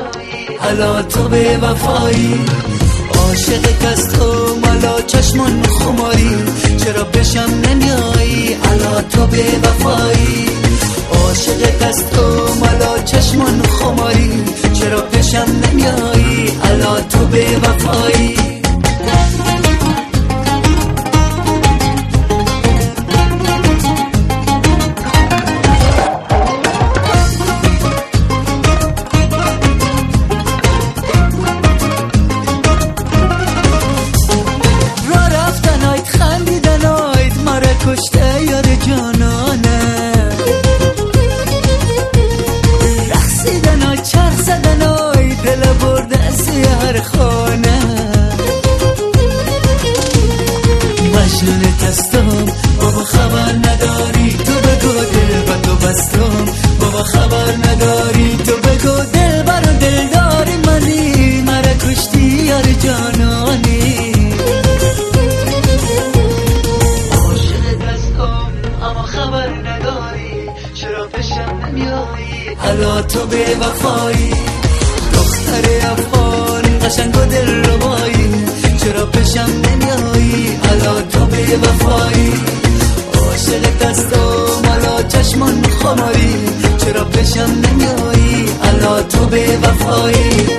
نمیایی، حالا تو به وفایی. عاشقت از تو مالا چشمان خماری، چرا پیشم نمیایی، حالا تو به وفایی. عاشقت از تو مالا چشمان خماری، چرا پیشم نمیایی، حالا تو به وفایی. کشته یار جانانه، رقصیدن های چرخ زدن های دل برده از هر خانه. مجنونت هستم بابا خبر نداری، تو بگو دل با تو بستم بابا خبر نداری، تو بگو دل برا دل داری منی، مرا کشتی یار جانانی. حالا تو به وفایی، دختر افغان قشنگ و دل ربایی، چرا پیشم نمیایی، حالا تو به وفایی. عاشقت از تو مالا چشمان خماری، چرا پیشم نمیایی، حالا تو به وفایی.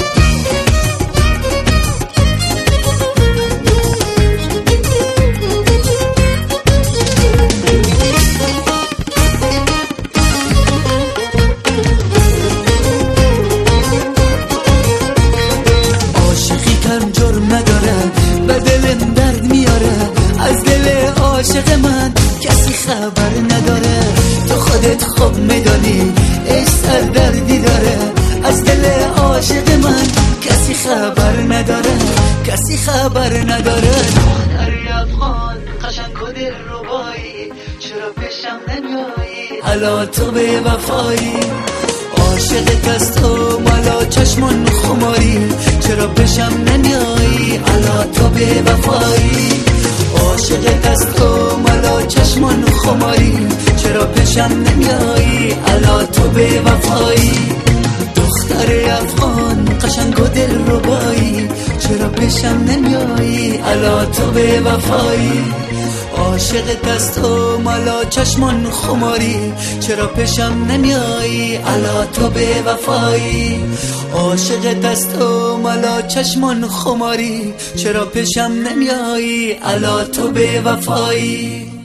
عاشق من کسی خبر نداره، تو خودت خوب میدانی ای سر دردی داره. از دل عاشق من کسی خبر نداره، کسی خبر نداره. دختر افغان قشنگ و دل ربایی، چرا پیشم نمیایی، حالا تو به وفایی. عاشقت از تو مالا چشمان خماری، چرا پیشم نمیایی، حالا تو به وفایی. عاشقت از تو مالا چشمان خماری، چرا پیشم نمیایی، حالا تو به وفایی. دختر افغان قشنگ و دل ربایی، چرا پیشم نمیایی، حالا تو به وفایی. عاشقت از تو مالا چشمان خماری، چرا پیشم نمیایی، حالا تو به وفایی. عاشقت از تو مالا چشمان خماری، چرا پیشم نمیایی، حالا تو به وفایی.